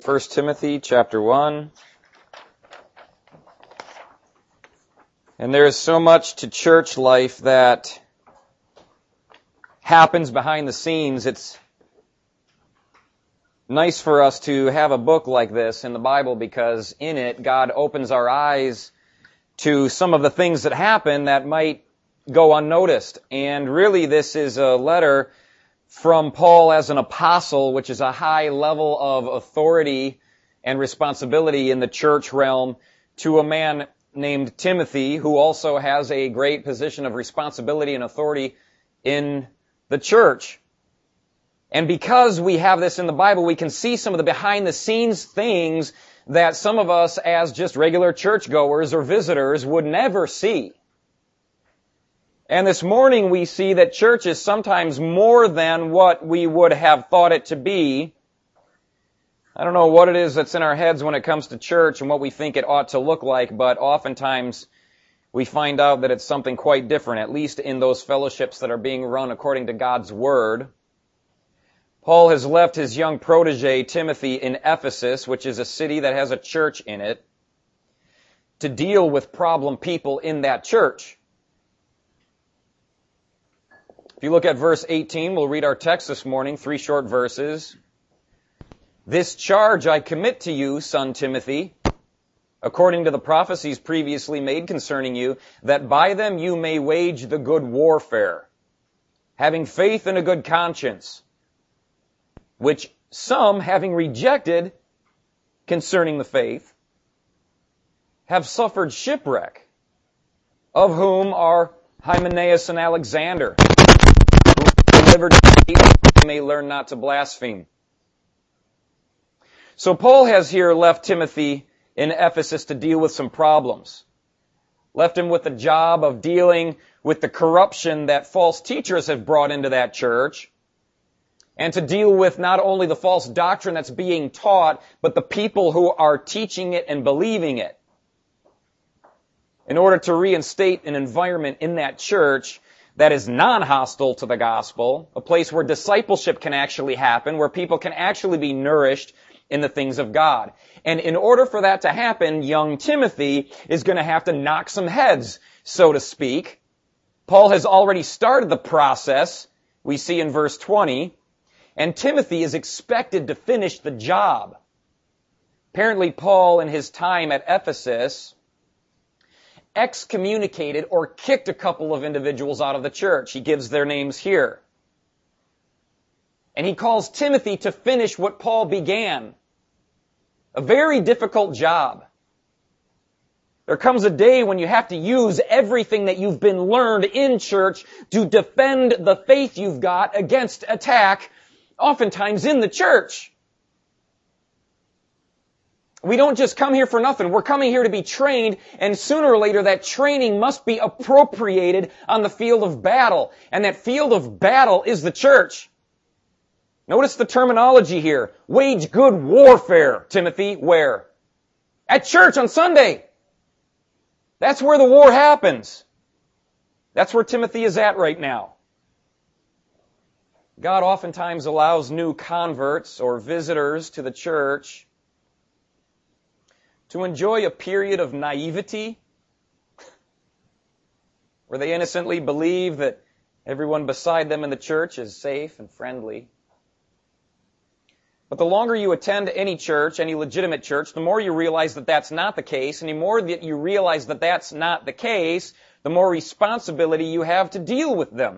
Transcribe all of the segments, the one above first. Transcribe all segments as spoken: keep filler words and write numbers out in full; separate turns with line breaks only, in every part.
First Timothy chapter one. And there is so much to church life that happens behind the scenes. It's nice for us to have a book like this in the Bible because in it God opens our eyes to some of the things that happen that might go unnoticed. And really this is a letter from Paul as an apostle, which is a high level of authority and responsibility in the church realm, to a man named Timothy, who also has a great position of responsibility and authority in the church. And because we have this in the Bible, we can see some of the behind the scenes things that some of us as just regular churchgoers or visitors would never see. And this morning we see that church is sometimes more than what we would have thought it to be. I don't know what it is that's in our heads when it comes to church and what we think it ought to look like, but oftentimes we find out that it's something quite different, at least in those fellowships that are being run according to God's Word. Paul has left his young protege, Timothy, in Ephesus, which is a city that has a church in it, to deal with problem people in that church. If you look at verse eighteen, we'll read our text this morning, three short verses. This charge I commit to you, son Timothy, according to the prophecies previously made concerning you, that by them you may wage the good warfare, having faith and a good conscience, which some, having rejected concerning the faith, have suffered shipwreck, of whom are Hymenaeus and Alexander, who delivered to me that they may learn not to blaspheme. So Paul has here left Timothy in Ephesus to deal with some problems. Left him with the job of dealing with the corruption that false teachers have brought into that church, and to deal with not only the false doctrine that's being taught, but the people who are teaching it and believing it. In order to reinstate an environment in that church that is non-hostile to the gospel, a place where discipleship can actually happen, where people can actually be nourished in the things of God. And in order for that to happen, young Timothy is going to have to knock some heads, so to speak. Paul has already started the process, we see in verse twenty, and Timothy is expected to finish the job. Apparently, Paul, in his time at Ephesus, excommunicated or kicked a couple of individuals out of the church. He gives their names here. And he calls Timothy to finish what Paul began. A very difficult job. There comes a day when you have to use everything that you've been learned in church to defend the faith you've got against attack, oftentimes in the church. We don't just come here for nothing. We're coming here to be trained, and sooner or later that training must be appropriated on the field of battle. And that field of battle is the church. Notice the terminology here. Wage good warfare, Timothy. Where? At church on Sunday. That's where the war happens. That's where Timothy is at right now. God oftentimes allows new converts or visitors to the church to enjoy a period of naivety where they innocently believe that everyone beside them in the church is safe and friendly. But the longer you attend any church, any legitimate church, the more you realize that that's not the case. And the more that you realize that that's not the case, the more responsibility you have to deal with them.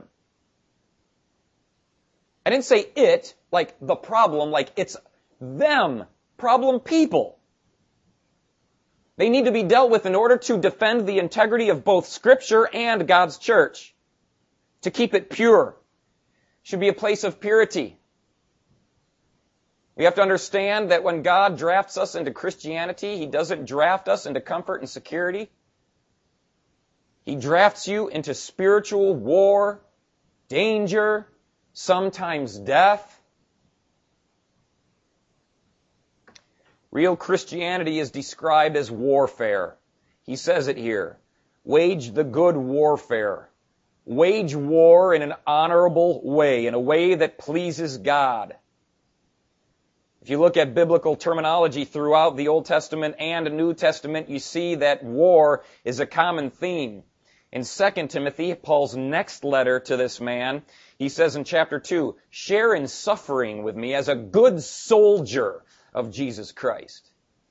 I didn't say it, like the problem, like it's them, problem people. They need to be dealt with in order to defend the integrity of both Scripture and God's church. To keep it pure. It should be a place of purity. We have to understand that when God drafts us into Christianity, He doesn't draft us into comfort and security. He drafts you into spiritual war, danger, sometimes death. Real Christianity is described as warfare. He says it here. Wage the good warfare. Wage war in an honorable way, in a way that pleases God. If you look at biblical terminology throughout the Old Testament and the New Testament, you see that war is a common theme. In Second Timothy, Paul's next letter to this man, he says in chapter two, share in suffering with me as a good soldier of Jesus Christ.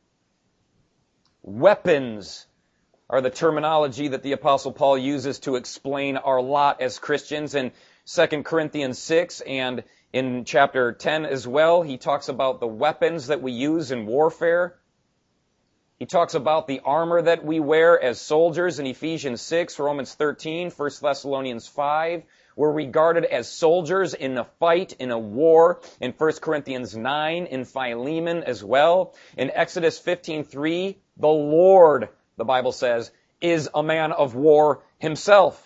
Weapons are the terminology that the Apostle Paul uses to explain our lot as Christians. In Second Corinthians six and in chapter ten as well, he talks about the weapons that we use in warfare. He talks about the armor that we wear as soldiers in Ephesians six, Romans thirteen, First Thessalonians five. We're regarded as soldiers in a fight, in a war, in First Corinthians nine, in Philemon as well. In Exodus fifteen three, the Lord, the Bible says, is a man of war himself.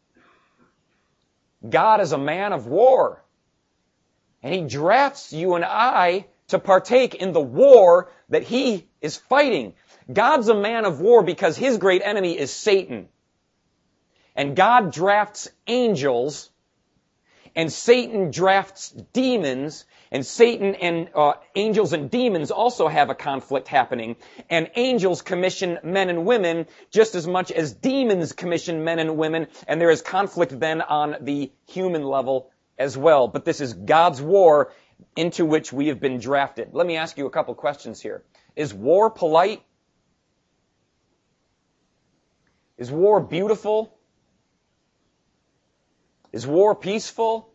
God is a man of war. And he drafts you and I to partake in the war that he is fighting. God's a man of war because his great enemy is Satan. And God drafts angels, and Satan drafts demons, and Satan and uh, angels and demons also have a conflict happening. And angels commission men and women just as much as demons commission men and women, and there is conflict then on the human level as well. But this is God's war into which we have been drafted. Let me ask you a couple questions here. Is war polite? Is war beautiful? Is war peaceful?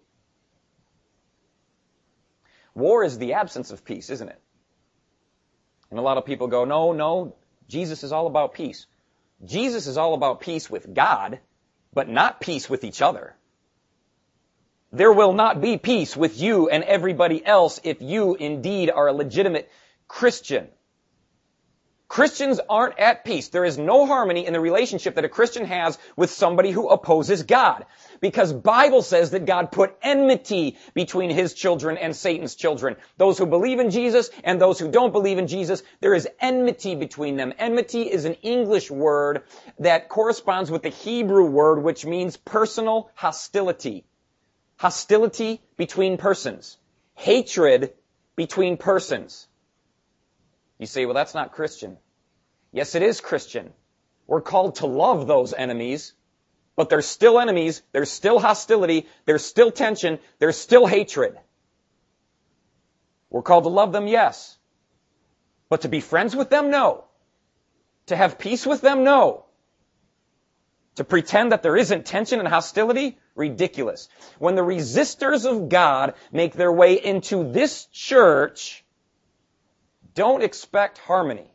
War is the absence of peace, isn't it? And a lot of people go, no, no, Jesus is all about peace. Jesus is all about peace with God, but not peace with each other. There will not be peace with you and everybody else if you indeed are a legitimate Christian. Christians aren't at peace. There is no harmony in the relationship that a Christian has with somebody who opposes God. Because Bible says that God put enmity between his children and Satan's children. Those who believe in Jesus and those who don't believe in Jesus, there is enmity between them. Enmity is an English word that corresponds with the Hebrew word which means personal hostility. Hostility between persons. Hatred between persons. You say, well, that's not Christian. Yes, it is Christian. We're called to love those enemies, but they're still enemies, there's still hostility, there's still tension, there's still hatred. We're called to love them, yes. But to be friends with them, no. To have peace with them, no. To pretend that there isn't tension and hostility, ridiculous. When the resistors of God make their way into this church, don't expect harmony.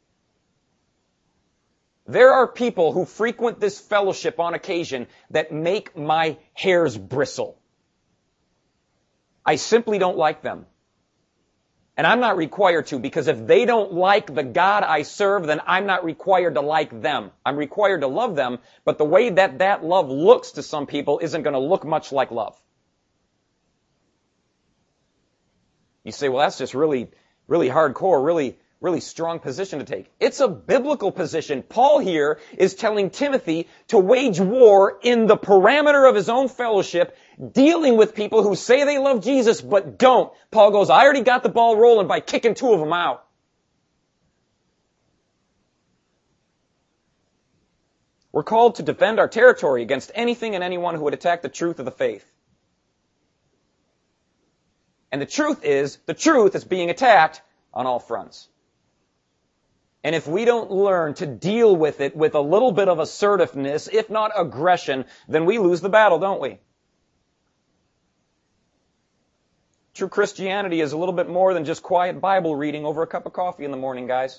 There are people who frequent this fellowship on occasion that make my hairs bristle. I simply don't like them. And I'm not required to, because if they don't like the God I serve, then I'm not required to like them. I'm required to love them, but the way that that love looks to some people isn't going to look much like love. You say, well, that's just really, really hardcore, really, really strong position to take. It's a biblical position. Paul here is telling Timothy to wage war in the parameter of his own fellowship, dealing with people who say they love Jesus but don't. Paul goes, I already got the ball rolling by kicking two of them out. We're called to defend our territory against anything and anyone who would attack the truth of the faith. And the truth is, the truth is being attacked on all fronts. And if we don't learn to deal with it with a little bit of assertiveness, if not aggression, then we lose the battle, don't we? True Christianity is a little bit more than just quiet Bible reading over a cup of coffee in the morning, guys.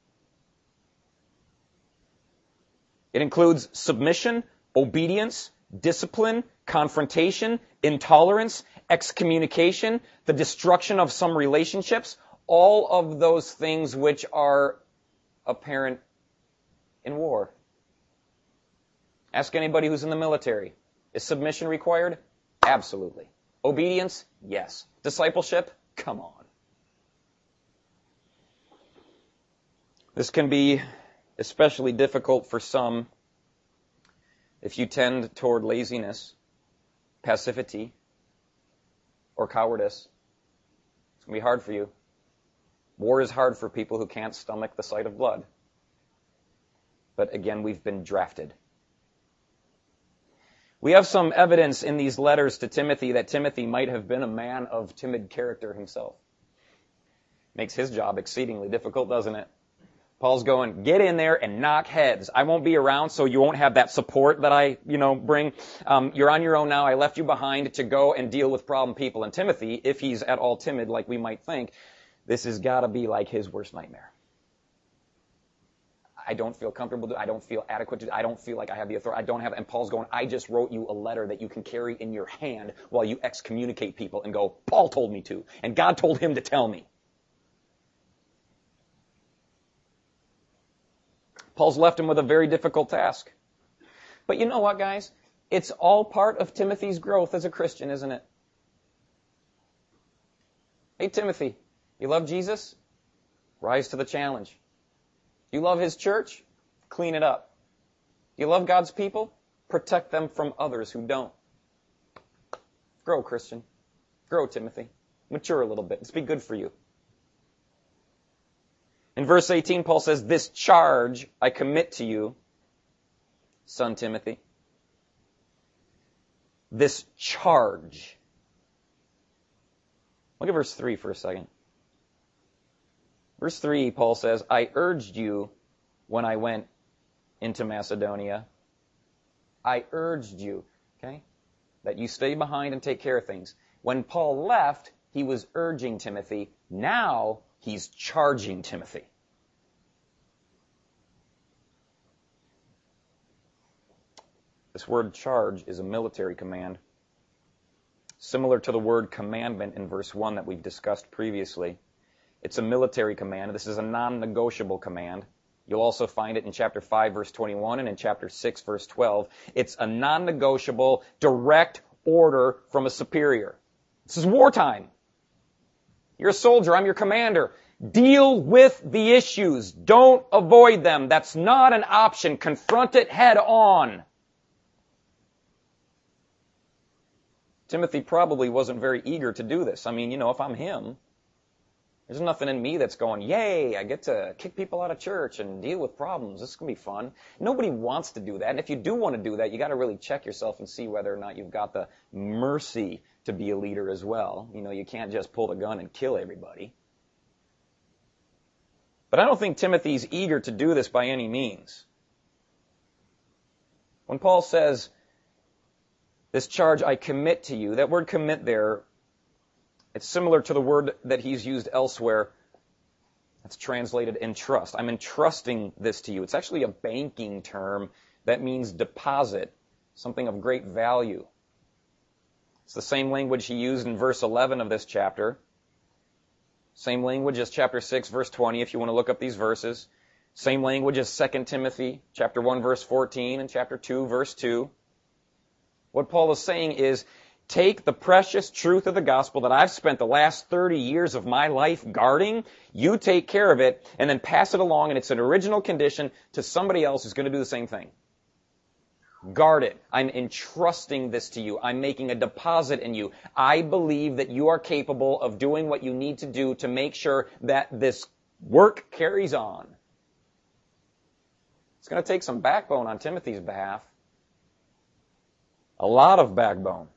It includes submission, obedience, discipline, confrontation, intolerance, excommunication, the destruction of some relationships, all of those things which are apparent in war. Ask anybody who's in the military. Is submission required? Absolutely. Obedience? Yes. Discipleship? Come on. This can be especially difficult for some if you tend toward laziness, passivity, or cowardice. It's going to be hard for you. War is hard for people who can't stomach the sight of blood. But again, we've been drafted. We have some evidence in these letters to Timothy that Timothy might have been a man of timid character himself. Makes his job exceedingly difficult, doesn't it? Paul's going, get in there and knock heads. I won't be around, so you won't have that support that I, you know, bring. Um, you're on your own now. I left you behind to go and deal with problem people. And Timothy, if he's at all timid like we might think, this has got to be like his worst nightmare. I don't feel comfortable. I don't feel adequate. I don't feel like I have the authority. I don't have, and Paul's going, I just wrote you a letter that you can carry in your hand while you excommunicate people and go, Paul told me to, and God told him to tell me. Paul's left him with a very difficult task. But you know what, guys? It's all part of Timothy's growth as a Christian, isn't it? Hey, Timothy, you love Jesus? Rise to the challenge. You love his church? Clean it up. You love God's people? Protect them from others who don't. Grow, Christian. Grow, Timothy. Mature a little bit. It's be good for you. In verse eighteen, Paul says, this charge I commit to you, son Timothy. This charge. Look at verse three for a second. Verse three, Paul says, I urged you when I went into Macedonia. I urged you, okay, that you stay behind and take care of things. When Paul left, he was urging Timothy. Now, he's charging Timothy. This word charge is a military command, similar to the word commandment in verse one that we've discussed previously. It's a military command. This is a non-negotiable command. You'll also find it in chapter five, verse twenty-one, and in chapter six, verse twelve. It's a non-negotiable, direct order from a superior. This is wartime. You're a soldier. I'm your commander. Deal with the issues. Don't avoid them. That's not an option. Confront it head on. Timothy probably wasn't very eager to do this. I mean, you know, if I'm him, there's nothing in me that's going, yay, I get to kick people out of church and deal with problems. This is going to be fun. Nobody wants to do that. And if you do want to do that, you got to really check yourself and see whether or not you've got the mercy to be a leader as well. You know, you can't just pull the gun and kill everybody. But I don't think Timothy's eager to do this by any means. When Paul says, this charge I commit to you, that word commit there, it's similar to the word that he's used elsewhere. That's translated entrust. I'm entrusting this to you. It's actually a banking term that means deposit, something of great value. It's the same language he used in verse eleven of this chapter. Same language as chapter six, verse twenty, if you want to look up these verses. Same language as Second Timothy, chapter one, verse fourteen, and chapter two, verse two. What Paul is saying is, take the precious truth of the gospel that I've spent the last thirty years of my life guarding, you take care of it, and then pass it along in its original condition to somebody else who's going to do the same thing. Guard it. I'm entrusting this to you. I'm making a deposit in you. I believe that you are capable of doing what you need to do to make sure that this work carries on. It's going to take some backbone on Timothy's behalf. A lot of backbone.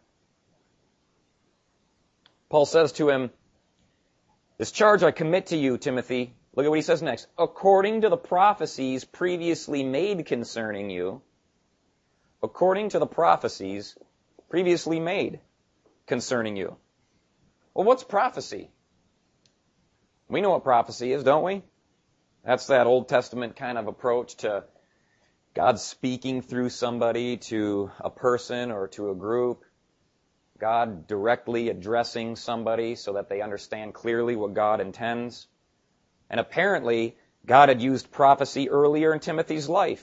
Paul says to him, this charge I commit to you, Timothy. Look at what he says next. According to the prophecies previously made concerning you, according to the prophecies previously made concerning you. Well, what's prophecy? We know what prophecy is, don't we? That's that Old Testament kind of approach to God speaking through somebody to a person or to a group. God directly addressing somebody so that they understand clearly what God intends. And apparently, God had used prophecy earlier in Timothy's life.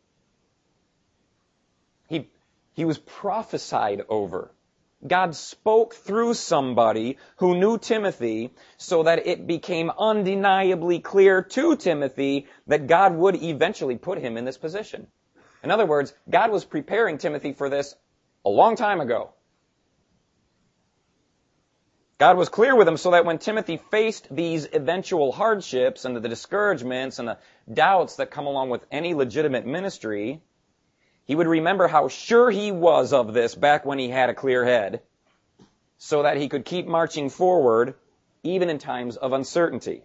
He, he was prophesied over. God spoke through somebody who knew Timothy so that it became undeniably clear to Timothy that God would eventually put him in this position. In other words, God was preparing Timothy for this a long time ago. God was clear with him so that when Timothy faced these eventual hardships and the discouragements and the doubts that come along with any legitimate ministry, he would remember how sure he was of this back when he had a clear head, so that he could keep marching forward even in times of uncertainty.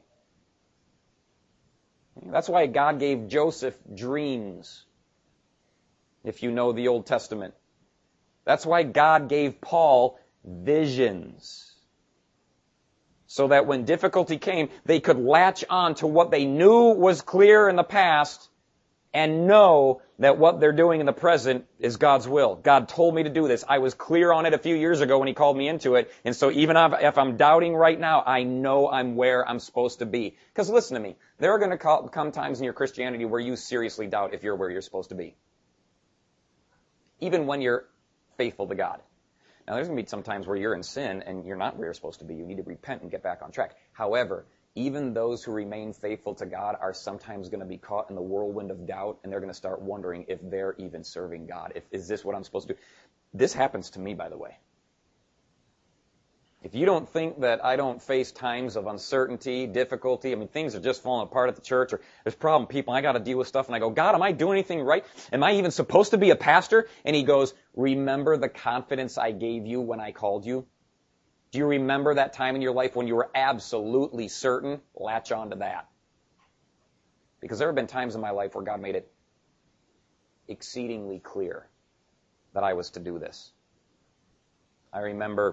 That's why God gave Joseph dreams, if you know the Old Testament. That's why God gave Paul visions, so that when difficulty came, they could latch on to what they knew was clear in the past and know that what they're doing in the present is God's will. God told me to do this. I was clear on it a few years ago when he called me into it. And so even if I'm doubting right now, I know I'm where I'm supposed to be. Because listen to me, there are going to come times in your Christianity where you seriously doubt if you're where you're supposed to be. Even when you're faithful to God. Now, there's going to be some times where you're in sin and you're not where you're supposed to be. You need to repent and get back on track. However, even those who remain faithful to God are sometimes going to be caught in the whirlwind of doubt, and they're going to start wondering if they're even serving God. If, is this what I'm supposed to do? This happens to me, by the way. If you don't think that I don't face times of uncertainty, difficulty, I mean, things are just falling apart at the church, or there's problem people, I got to deal with stuff, and I go, God, am I doing anything right? Am I even supposed to be a pastor? And he goes, remember the confidence I gave you when I called you? Do you remember that time in your life when you were absolutely certain? Latch on to that. Because there have been times in my life where God made it exceedingly clear that I was to do this. I remember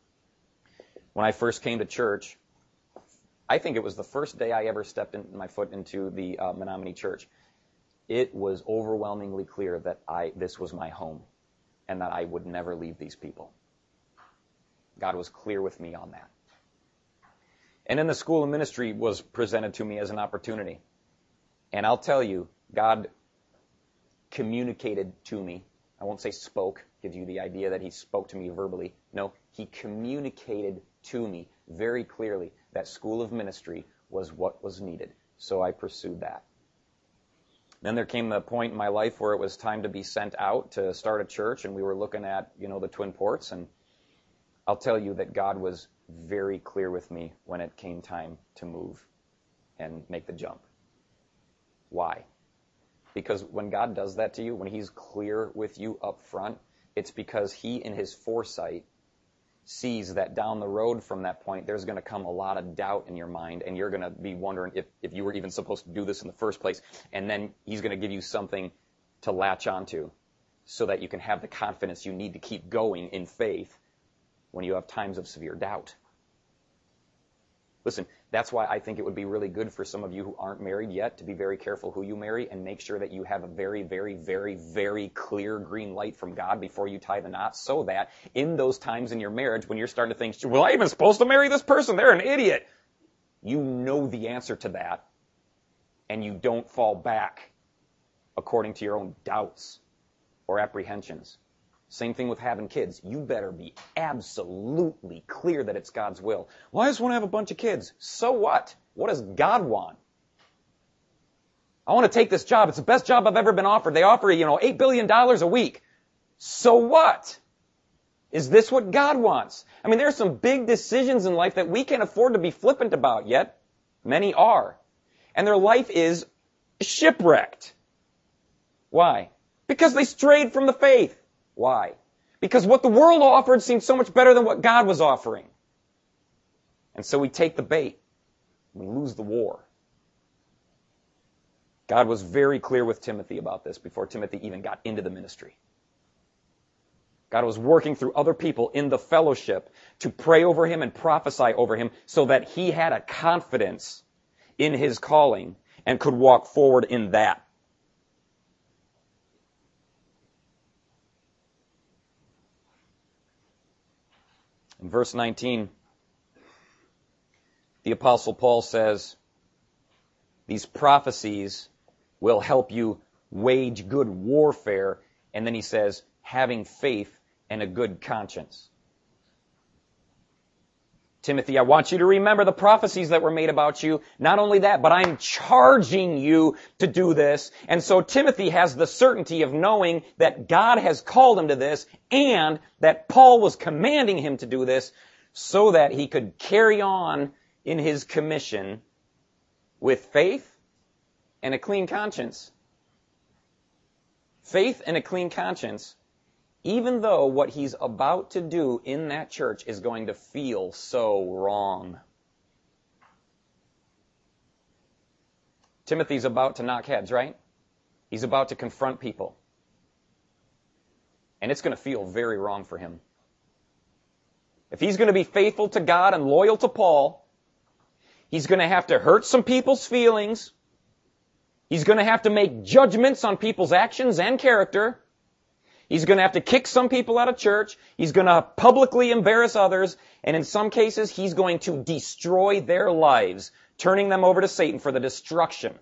when I first came to church, I think it was the first day I ever stepped in, my foot into the uh, Menominee Church. It was overwhelmingly clear that I this was my home and that I would never leave these people. God was clear with me on that. And then the school of ministry was presented to me as an opportunity. And I'll tell you, God communicated to me. I won't say spoke, gives you the idea that he spoke to me verbally. No, he communicated to me very clearly that school of ministry was what was needed. So I pursued that. Then there came the point in my life where it was time to be sent out to start a church, and we were looking at, you know, the Twin Ports, and I'll tell you that God was very clear with me when it came time to move and make the jump. Why? Because when God does that to you, when he's clear with you up front, it's because he, in his foresight, sees that down the road from that point, there's going to come a lot of doubt in your mind, and you're going to be wondering if, if you were even supposed to do this in the first place. And then he's going to give you something to latch onto so that you can have the confidence you need to keep going in faith when you have times of severe doubt. Listen, that's why I think it would be really good for some of you who aren't married yet to be very careful who you marry and make sure that you have a very, very, very, very clear green light from God before you tie the knot, so that in those times in your marriage when you're starting to think, well, I even supposed to marry this person? They're an idiot. You know the answer to that, and you don't fall back according to your own doubts or apprehensions. Same thing with having kids. You better be absolutely clear that it's God's will. Well, I just want to have a bunch of kids. So what? What does God want? I want to take this job. It's the best job I've ever been offered. They offer, you know, eight billion dollars a week. So what? Is this what God wants? I mean, there are some big decisions in life that we can't afford to be flippant about yet. Many are. And their life is shipwrecked. Why? Because they strayed from the faith. Why? Because what the world offered seemed so much better than what God was offering. And so we take the bait. We lose the war. God was very clear with Timothy about this before Timothy even got into the ministry. God was working through other people in the fellowship to pray over him and prophesy over him so that he had a confidence in his calling and could walk forward in that. In verse nineteen, the Apostle Paul says, these prophecies will help you wage good warfare. And then he says, having faith and a good conscience. Timothy, I want you to remember the prophecies that were made about you. Not only that, but I'm charging you to do this. And so Timothy has the certainty of knowing that God has called him to this and that Paul was commanding him to do this. so that he could carry on in his commission with faith and a clean conscience. Faith and a clean conscience, even though what he's about to do in that church is going to feel so wrong. Timothy's about to knock heads, right? He's about to confront people. And it's going to feel very wrong for him. If he's going to be faithful to God and loyal to Paul, he's going to have to hurt some people's feelings. He's going to have to make judgments on people's actions and character. He's going to have to kick some people out of church. He's going to publicly embarrass others. And in some cases, he's going to destroy their lives, turning them over to Satan for the destruction.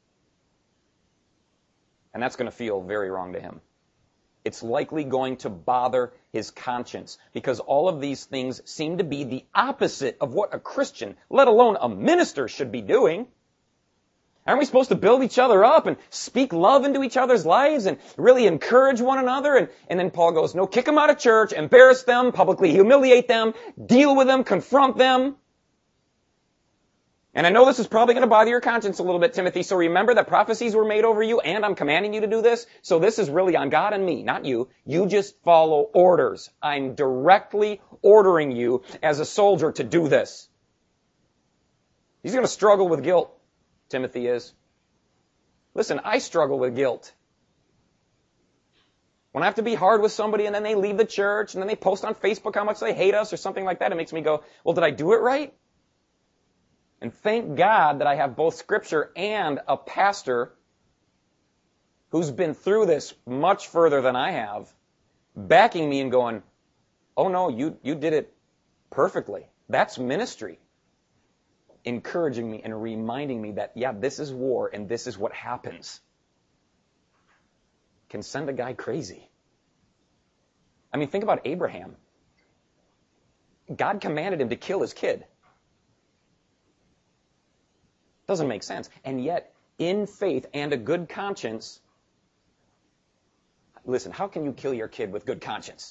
And that's going to feel very wrong to him. It's likely going to bother his conscience, because all of these things seem to be the opposite of what a Christian, let alone a minister, should be doing. Aren't we supposed to build each other up and speak love into each other's lives and really encourage one another? And, and then Paul goes, no, kick them out of church, embarrass them, publicly humiliate them, deal with them, confront them. And I know this is probably going to bother your conscience a little bit, Timothy, so remember that prophecies were made over you, and I'm commanding you to do this. So this is really on God and me, not you. You just follow orders. I'm directly ordering you as a soldier to do this. He's going to struggle with guilt, Timothy is. Listen, I struggle with guilt. When I have to be hard with somebody and then they leave the church and then they post on Facebook how much they hate us or something like that, it makes me go, well, did I do it right? And thank God that I have both Scripture and a pastor who's been through this much further than I have, backing me and going, oh no, you, you did it perfectly. That's ministry. Encouraging me and reminding me that, yeah, this is war and this is what happens. Can send a guy crazy. I mean, think about Abraham. God commanded him to kill his kid. Doesn't make sense. And yet, in faith and a good conscience, listen, how can you kill your kid with good conscience?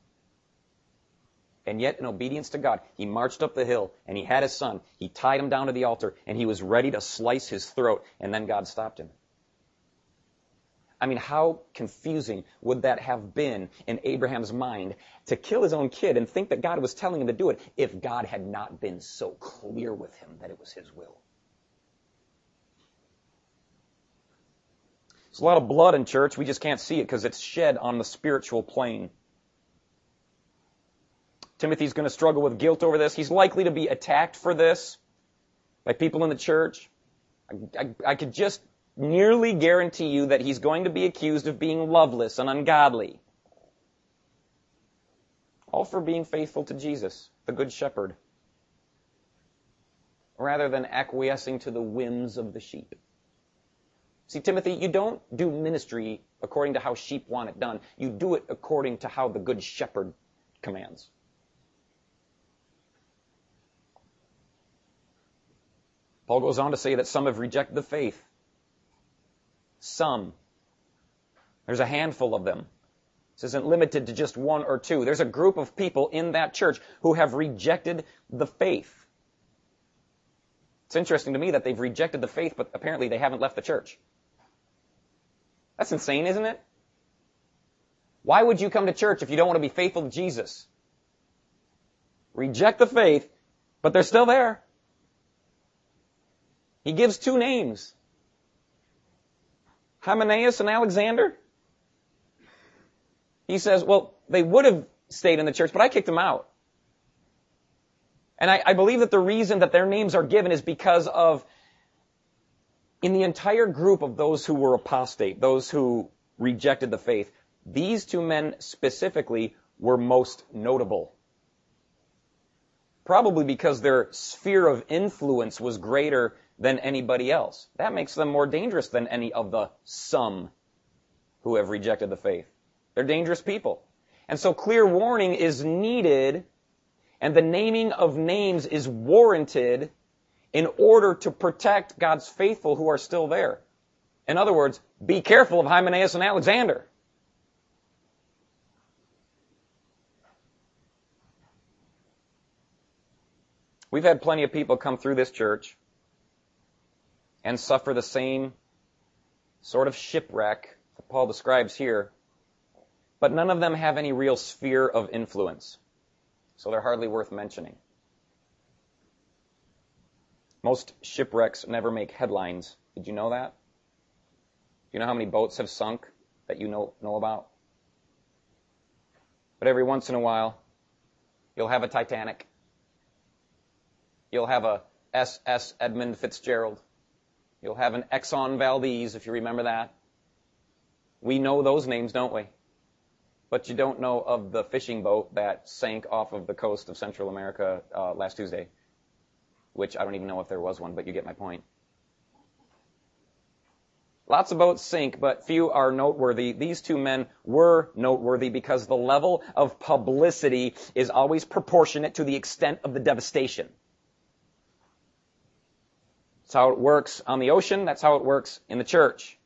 And yet, in obedience to God, he marched up the hill, and he had his son. He tied him down to the altar, and he was ready to slice his throat, and then God stopped him. I mean, how confusing would that have been in Abraham's mind to kill his own kid and think that God was telling him to do it if God had not been so clear with him that it was his will? There's a lot of blood in church. We just can't see it because it's shed on the spiritual plane. Timothy's going to struggle with guilt over this. He's likely to be attacked for this by people in the church. I, I, I could just nearly guarantee you that he's going to be accused of being loveless and ungodly. All for being faithful to Jesus, the Good Shepherd, rather than acquiescing to the whims of the sheep. See, Timothy, you don't do ministry according to how sheep want it done. You do it according to how the Good Shepherd commands. Paul goes on to say that some have rejected the faith. Some. There's a handful of them. This isn't limited to just one or two. There's a group of people in that church who have rejected the faith. It's interesting to me that they've rejected the faith, but apparently they haven't left the church. That's insane, isn't it? Why would you come to church if you don't want to be faithful to Jesus? Reject the faith, but they're still there. He gives two names. Hymenaeus and Alexander. He says, well, they would have stayed in the church, but I kicked them out. And I, I believe that the reason that their names are given is because of, in the entire group of those who were apostate, those who rejected the faith, these two men specifically were most notable. Probably because their sphere of influence was greater than anybody else. That makes them more dangerous than any of the some who have rejected the faith. They're dangerous people. And so clear warning is needed, and the naming of names is warranted in order to protect God's faithful who are still there. In other words, be careful of Hymenaeus and Alexander. We've had plenty of people come through this church and suffer the same sort of shipwreck that Paul describes here, but none of them have any real sphere of influence, so they're hardly worth mentioning. Most shipwrecks never make headlines. Did you know that? Do you know how many boats have sunk that you know, know about? But every once in a while, you'll have a Titanic. You'll have a S S Edmund Fitzgerald. You'll have an Exxon Valdez, if you remember that. We know those names, don't we? But you don't know of the fishing boat that sank off of the coast of Central America uh, last Tuesday, which I don't even know if there was one, but you get my point. Lots of boats sink, but few are noteworthy. These two men were noteworthy because the level of publicity is always proportionate to the extent of the devastation. That's how it works on the ocean. That's how it works in the church.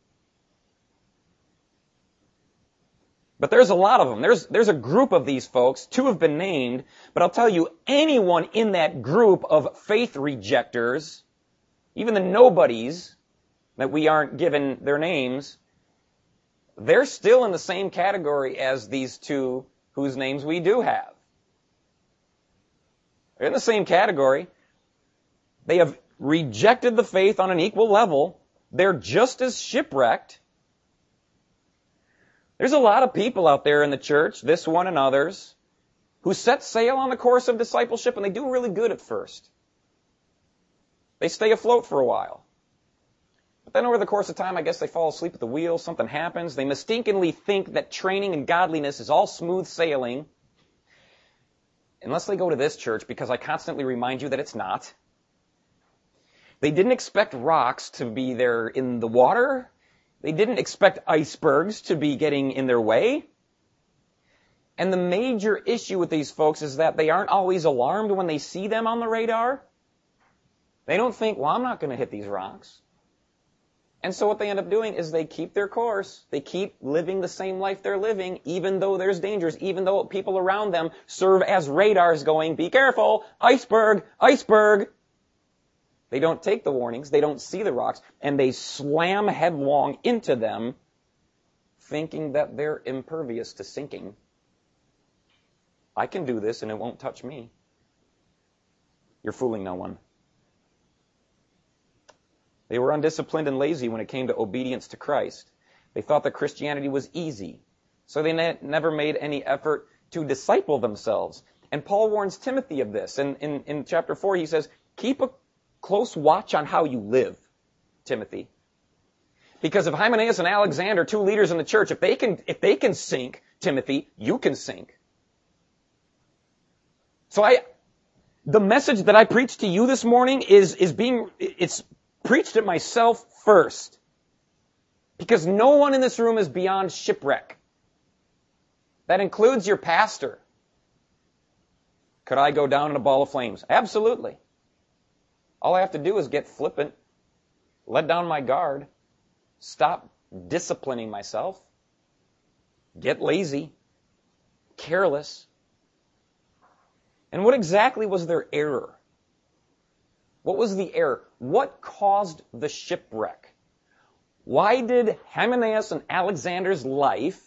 But there's a lot of them. There's, there's a group of these folks. Two have been named. But I'll tell you, anyone in that group of faith rejectors, even the nobodies that we aren't given their names, they're still in the same category as these two whose names we do have. They're in the same category. They have rejected the faith on an equal level. They're just as shipwrecked. There's a lot of people out there in the church, this one and others, who set sail on the course of discipleship, and they do really good at first. They stay afloat for a while. But then over the course of time, I guess they fall asleep at the wheel, something happens, they mistakenly think that training and godliness is all smooth sailing, unless they go to this church, because I constantly remind you that it's not. They didn't expect rocks to be there in the water. They didn't expect icebergs to be getting in their way. And the major issue with these folks is that they aren't always alarmed when they see them on the radar. They don't think, well, I'm not going to hit these rocks. And so what they end up doing is they keep their course. They keep living the same life they're living, even though there's dangers, even though people around them serve as radars going, be careful, iceberg, iceberg. They don't take the warnings, they don't see the rocks, and they slam headlong into them, thinking that they're impervious to sinking. I can do this and it won't touch me. You're fooling no one. They were undisciplined and lazy when it came to obedience to Christ. They thought that Christianity was easy, so they ne- never made any effort to disciple themselves. And Paul warns Timothy of this. And in, in chapter four, he says, keep a close watch on how you live, Timothy. Because if Hymenaeus and Alexander, two leaders in the church, if they can, if they can sink, Timothy, you can sink. So I, the message that I preach to you this morning is, is being, it's preached at myself first. Because no one in this room is beyond shipwreck. That includes your pastor. Could I go down in a ball of flames? Absolutely. All I have to do is get flippant, let down my guard, stop disciplining myself, get lazy, careless. And what exactly was their error? What was the error? What caused the shipwreck? Why did Hymenaeus and Alexander's life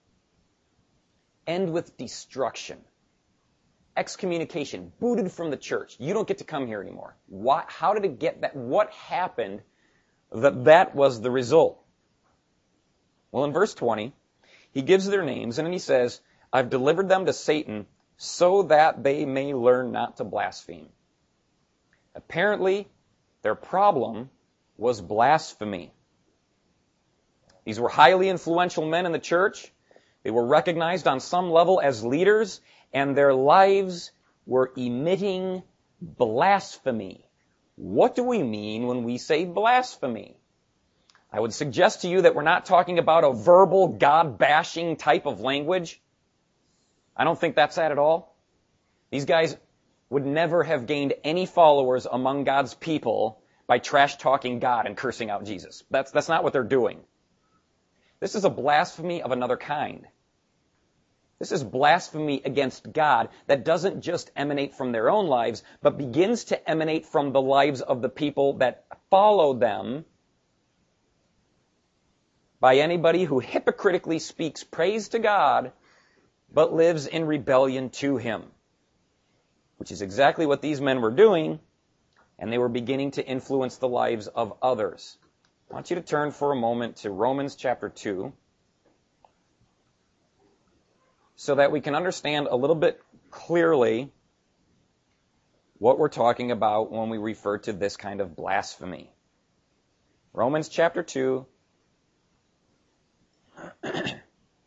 end with destruction? Excommunication, booted from the church. You don't get to come here anymore. Why, how did it get that? What happened that that was the result? Well, in verse twenty, he gives their names and then he says, I've delivered them to Satan so that they may learn not to blaspheme. Apparently, their problem was blasphemy. These were highly influential men in the church. They were recognized on some level as leaders, and their lives were emitting blasphemy. What do we mean when we say blasphemy? I would suggest to you that we're not talking about a verbal God-bashing type of language. I don't think that's that at all. These guys would never have gained any followers among God's people by trash-talking God and cursing out Jesus. That's, that's not what they're doing. This is a blasphemy of another kind. This is blasphemy against God that doesn't just emanate from their own lives, but begins to emanate from the lives of the people that follow them, by anybody who hypocritically speaks praise to God, but lives in rebellion to Him. Which is exactly what these men were doing, and they were beginning to influence the lives of others. I want you to turn for a moment to Romans chapter two, so that we can understand a little bit clearly what we're talking about when we refer to this kind of blasphemy. Romans chapter two, and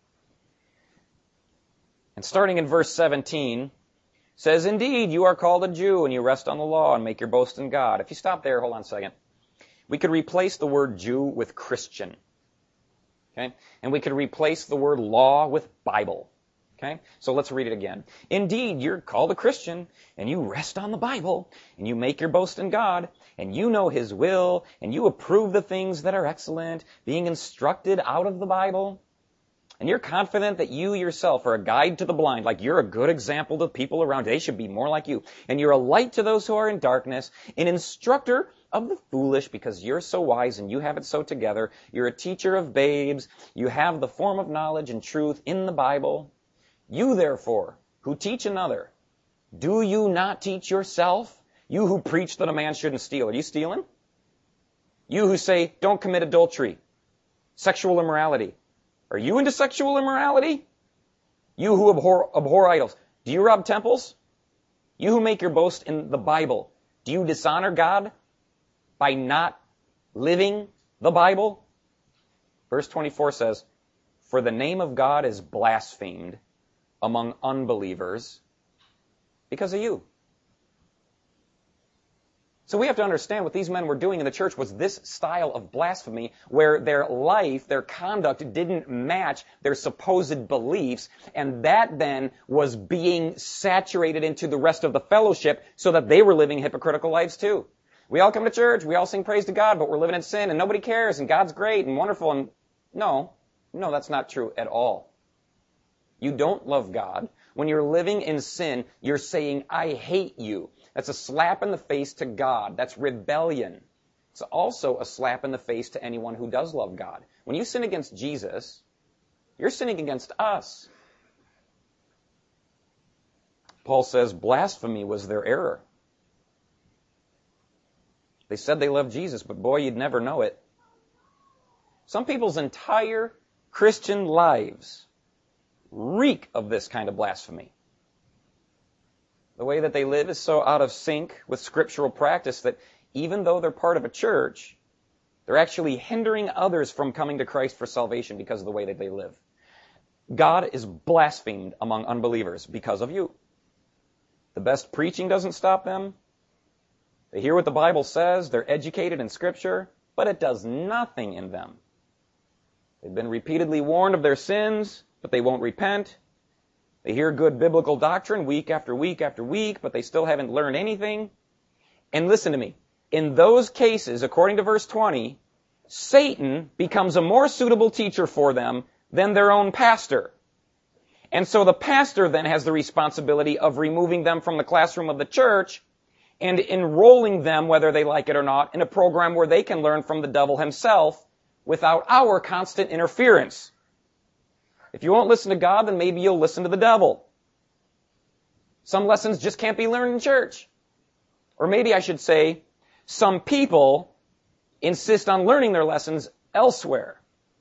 starting in verse seventeen, says, "Indeed, you are called a Jew, and you rest on the law and make your boast in God." If you stop there, hold on a second. We could replace the word Jew with Christian. Okay? And we could replace the word law with Bible. Okay? So let's read it again. "Indeed, you're called a Christian, and you rest on the Bible, and you make your boast in God, and you know His will, and you approve the things that are excellent, being instructed out of the Bible. And you're confident that you yourself are a guide to the blind, like you're a good example to people around. They should be more like you. And you're a light to those who are in darkness, an instructor of the foolish, because you're so wise and you have it so together. You're a teacher of babes. You have the form of knowledge and truth in the Bible. You, therefore, who teach another, do you not teach yourself? You who preach that a man shouldn't steal. Are you stealing? You who say, don't commit adultery, sexual immorality. Are you into sexual immorality? You who abhor, abhor idols. Do you rob temples? You who make your boast in the Bible. Do you dishonor God by not living the Bible? Verse twenty-four says, "For the name of God is blasphemed among unbelievers because of you." So we have to understand what these men were doing in the church was this style of blasphemy where their life, their conduct didn't match their supposed beliefs, and that then was being saturated into the rest of the fellowship so that they were living hypocritical lives too. We all come to church, we all sing praise to God, but we're living in sin and nobody cares and God's great and wonderful. And no, no, that's not true at all. You don't love God. When you're living in sin, you're saying, I hate you. That's a slap in the face to God. That's rebellion. It's also a slap in the face to anyone who does love God. When you sin against Jesus, you're sinning against us. Paul says blasphemy was their error. They said they loved Jesus, but boy, you'd never know it. Some people's entire Christian lives reek of this kind of blasphemy. The way that they live is so out of sync with scriptural practice that even though they're part of a church, they're actually hindering others from coming to Christ for salvation because of the way that they live. God is blasphemed among unbelievers because of you. The best preaching doesn't stop them. They hear what the Bible says. They're educated in Scripture, but it does nothing in them. They've been repeatedly warned of their sins, but they won't repent. They hear good biblical doctrine week after week after week, but they still haven't learned anything. And listen to me. In those cases, according to verse twenty, Satan becomes a more suitable teacher for them than their own pastor. And so the pastor then has the responsibility of removing them from the classroom of the church and enrolling them, whether they like it or not, in a program where they can learn from the devil himself without our constant interference. If you won't listen to God, then maybe you'll listen to the devil. Some lessons just can't be learned in church. Or maybe I should say, some people insist on learning their lessons elsewhere.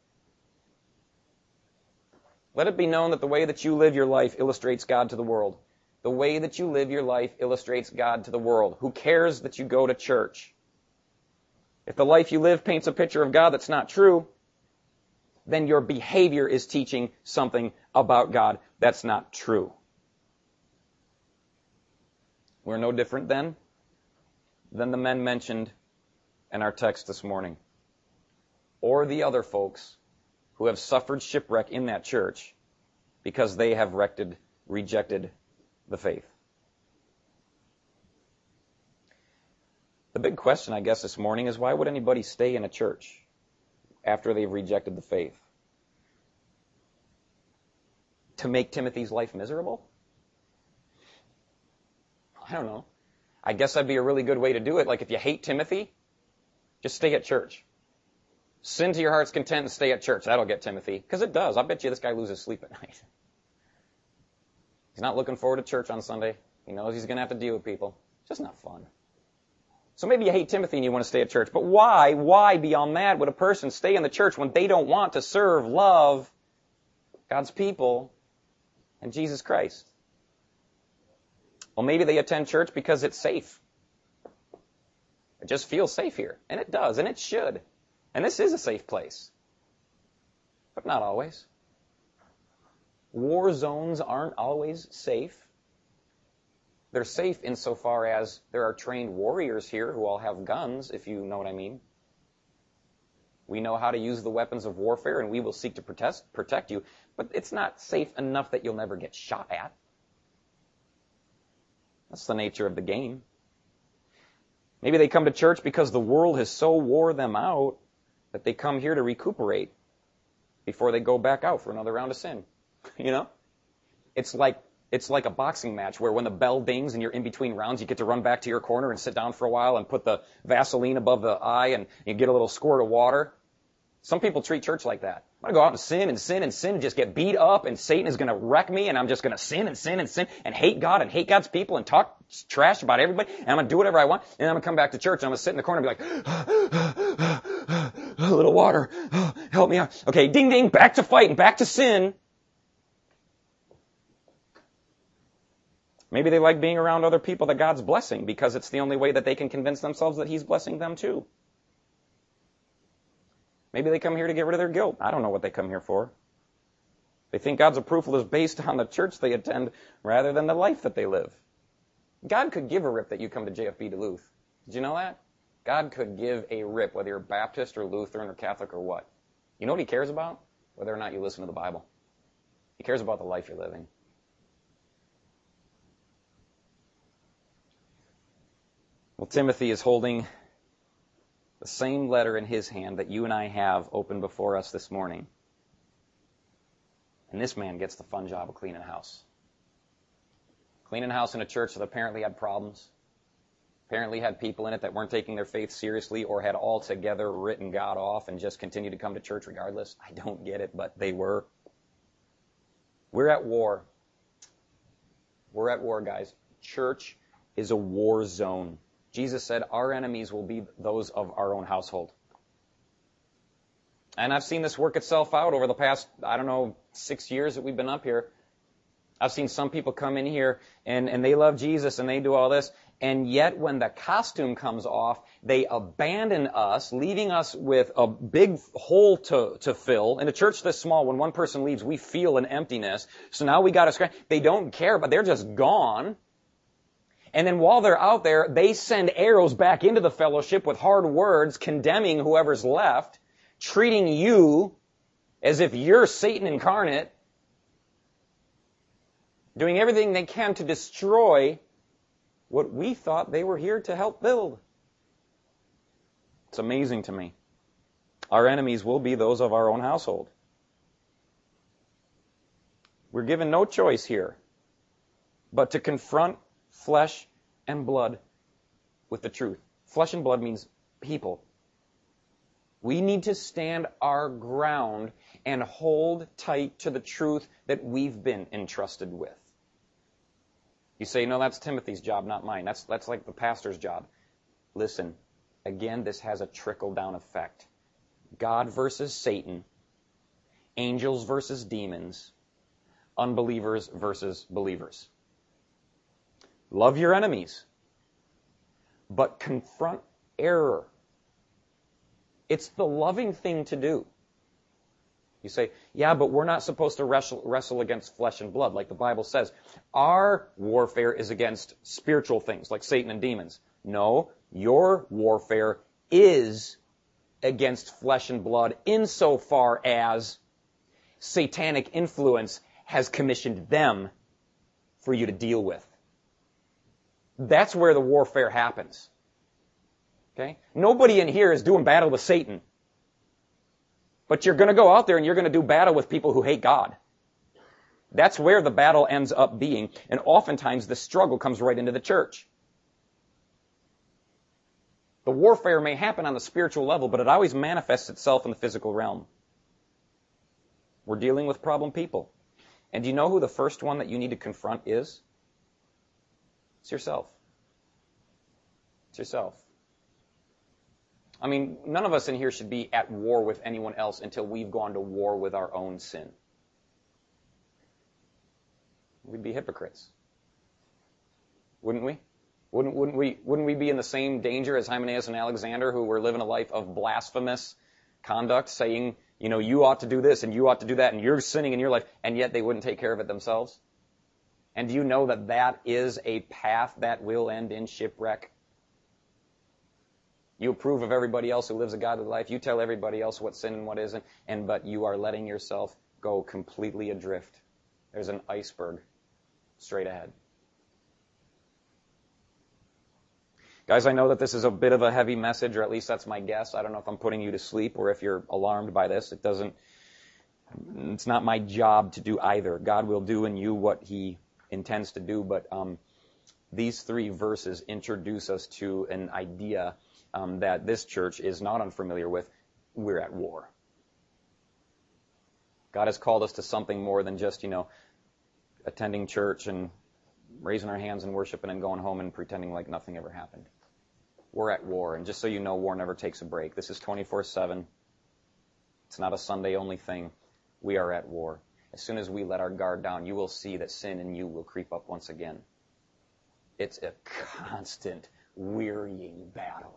Let it be known that the way that you live your life illustrates God to the world. The way that you live your life illustrates God to the world. Who cares that you go to church? If the life you live paints a picture of God that's not true, then your behavior is teaching something about God that's not true. We're no different then than the men mentioned in our text this morning, or the other folks who have suffered shipwreck in that church because they have rected, rejected the faith. The big question, I guess, this morning is why would anybody stay in a church after they've rejected the faith? To make Timothy's life miserable? I don't know. I guess that'd be a really good way to do it. Like if you hate Timothy, just stay at church. Sin to your heart's content and stay at church. That'll get Timothy. Because it does. I bet you this guy loses sleep at night. He's not looking forward to church on Sunday. He knows he's going to have to deal with people. It's just not fun. So maybe you hate Timothy and you want to stay at church. But why, why beyond that would a person stay in the church when they don't want to serve, love God's people and Jesus Christ? Well, maybe they attend church because it's safe. It just feels safe here. And it does, and it should. And this is a safe place. But not always. War zones aren't always safe. They're safe insofar as there are trained warriors here who all have guns, if you know what I mean. We know how to use the weapons of warfare, and we will seek to protect, protect you. But it's not safe enough that you'll never get shot at. That's the nature of the game. Maybe they come to church because the world has so wore them out that they come here to recuperate before they go back out for another round of sin. You know? It's like it's like a boxing match where when the bell dings and you're in between rounds, you get to run back to your corner and sit down for a while and put the Vaseline above the eye and you get a little squirt of water. Some people treat church like that. I'm going to go out and sin and sin and sin and just get beat up, and Satan is going to wreck me, and I'm just going to sin and sin and sin and hate God and hate God's people and talk trash about everybody, and I'm going to do whatever I want, and I'm going to come back to church and I'm going to sit in the corner and be like, a little water, help me out. Okay, ding ding, back to fighting, back to sin. Maybe they like being around other people that God's blessing because it's the only way that they can convince themselves that He's blessing them too. Maybe they come here to get rid of their guilt. I don't know what they come here for. They think God's approval is based on the church they attend rather than the life that they live. God could give a rip that you come to J F B Duluth. Did you know that? God could give a rip whether you're Baptist or Lutheran or Catholic or what. You know what He cares about? Whether or not you listen to the Bible. He cares about the life you're living. Well, Timothy is holding the same letter in his hand that you and I have open before us this morning. And this man gets the fun job of cleaning house. Cleaning house in a church that apparently had problems. Apparently had people in it that weren't taking their faith seriously or had altogether written God off and just continued to come to church regardless. I don't get it, but they were. We're at war. We're at war, guys. Church is a war zone. Jesus said our enemies will be those of our own household. And I've seen this work itself out over the past, I don't know, six years that we've been up here. I've seen some people come in here and, and they love Jesus and they do all this. And yet when the costume comes off, they abandon us, leaving us with a big hole to, to fill. In a church this small, when one person leaves, we feel an emptiness. So now we got to scratch. They don't care, but they're just gone. And then while they're out there, they send arrows back into the fellowship with hard words, condemning whoever's left, treating you as if you're Satan incarnate, doing everything they can to destroy what we thought they were here to help build. It's amazing to me. Our enemies will be those of our own household. We're given no choice here but to confront flesh and blood with the truth. Flesh and blood means people. We need to stand our ground and hold tight to the truth that we've been entrusted with. You say, no, that's Timothy's job, not mine. That's, that's like the pastor's job. Listen, again, this has a trickle-down effect. God versus Satan, angels versus demons, unbelievers versus believers. Love your enemies, but confront error. It's the loving thing to do. You say, yeah, but we're not supposed to wrestle, wrestle against flesh and blood, like the Bible says. Our warfare is against spiritual things, like Satan and demons. No, your warfare is against flesh and blood insofar as satanic influence has commissioned them for you to deal with. That's where the warfare happens. Okay? Nobody in here is doing battle with Satan. But you're going to go out there and you're going to do battle with people who hate God. That's where the battle ends up being. And oftentimes the struggle comes right into the church. The warfare may happen on the spiritual level, but it always manifests itself in the physical realm. We're dealing with problem people. And do you know who the first one that you need to confront is? It's yourself. It's yourself. I mean, none of us in here should be at war with anyone else until we've gone to war with our own sin. We'd be hypocrites. Wouldn't we? Wouldn't, wouldn't we, wouldn't we be in the same danger as Hymenaeus and Alexander, who were living a life of blasphemous conduct, saying, you know, you ought to do this and you ought to do that and you're sinning in your life, and yet they wouldn't take care of it themselves? And do you know that that is a path that will end in shipwreck? You approve of everybody else who lives a godly life. You tell everybody else what's sin and what isn't, and but you are letting yourself go completely adrift. There's an iceberg straight ahead. Guys, I know that this is a bit of a heavy message, or at least that's my guess. I don't know if I'm putting you to sleep or if you're alarmed by this. It doesn't, it's not my job to do either. God will do in you what he intends to do, but um, these three verses introduce us to an idea um, that this church is not unfamiliar with. We're at war. God has called us to something more than just, you know, attending church and raising our hands and worshiping and going home and pretending like nothing ever happened. We're at war, and just so you know, war never takes a break. This is twenty-four seven. It's not a Sunday-only thing. We are at war. As soon as we let our guard down, you will see that sin in you will creep up once again. It's a constant, wearying battle.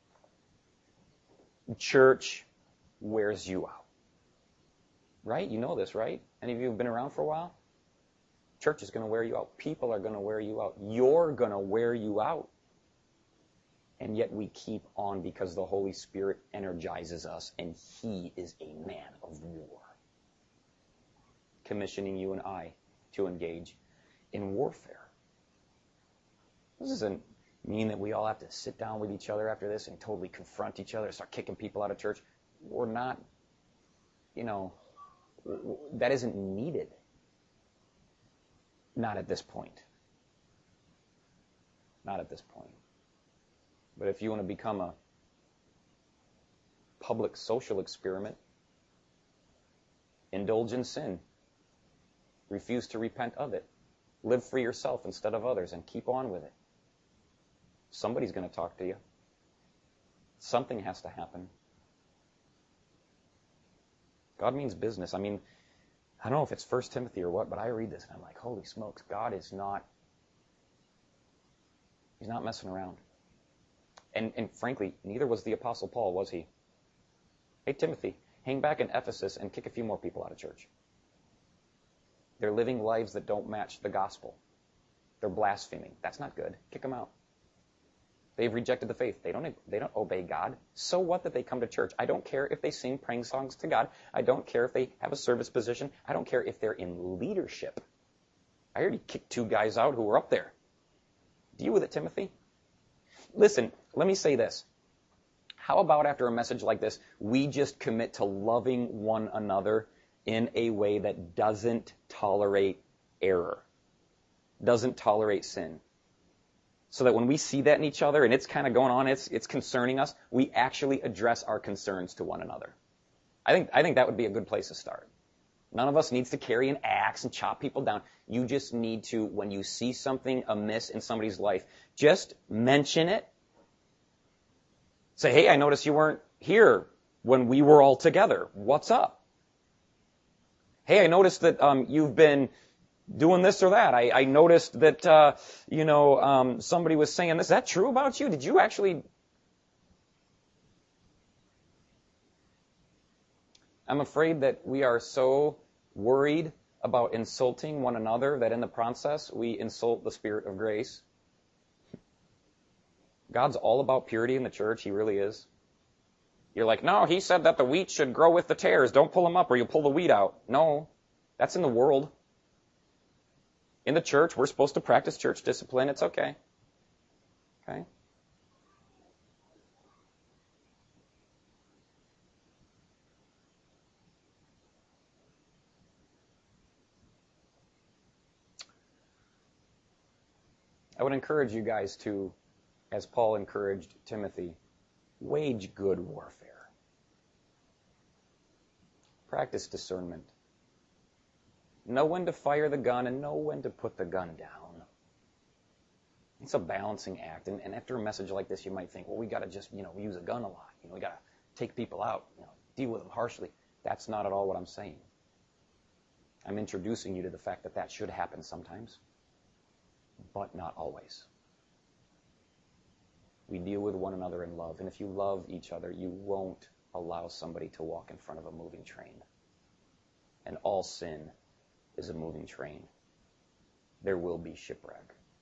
Church wears you out. Right? You know this, right? Any of you have been around for a while? Church is going to wear you out. People are going to wear you out. You're going to wear you out. And yet we keep on because the Holy Spirit energizes us, and he is a man of war, commissioning you and I to engage in warfare. This doesn't mean that we all have to sit down with each other after this and totally confront each other, start kicking people out of church. We're not, you know, that isn't needed. Not at this point. Not at this point. But if you want to become a public social experiment, indulge in sin. Refuse to repent of it. Live for yourself instead of others and keep on with it. Somebody's going to talk to you. Something has to happen. God means business. I mean, I don't know if it's First Timothy or what, but I read this and I'm like, holy smokes, God is not, he's not messing around. And, and frankly, neither was the Apostle Paul, was he? Hey, Timothy, hang back in Ephesus and kick a few more people out of church. They're living lives that don't match the gospel. They're blaspheming. That's not good. Kick them out. They've rejected the faith. They don't, they don't obey God. So what that they come to church? I don't care if they sing praying songs to God. I don't care if they have a service position. I don't care if they're in leadership. I already kicked two guys out who were up there. Deal with it, Timothy. Listen, let me say this. How about after a message like this, we just commit to loving one another in a way that doesn't tolerate error, doesn't tolerate sin? So that when we see that in each other and it's kind of going on, it's it's concerning us, we actually address our concerns to one another. I think I think that would be a good place to start. None of us needs to carry an axe and chop people down. You just need to, when you see something amiss in somebody's life, just mention it. Say, hey, I noticed you weren't here when we were all together. What's up? Hey, I noticed that um, you've been doing this or that. I, I noticed that, uh, you know, um, somebody was saying this. Is that true about you? Did you actually... I'm afraid that we are so worried about insulting one another that in the process we insult the Spirit of grace. God's all about purity in the church. He really is. You're like, no, he said that the wheat should grow with the tares. Don't pull them up or you'll pull the wheat out. No, that's in the world. In the church, we're supposed to practice church discipline. It's okay. Okay? I would encourage you guys to, as Paul encouraged Timothy, wage good warfare. Practice discernment. Know when to fire the gun and know when to put the gun down. It's a balancing act. And, and after a message like this, you might think, well, we got to just, you know, use a gun a lot. You know, we got to take people out, you know, deal with them harshly. That's not at all what I'm saying. I'm introducing you to the fact that that should happen sometimes, but not always. We deal with one another in love. And if you love each other, you won't allow somebody to walk in front of a moving train. And all sin is a moving train. There will be shipwreck.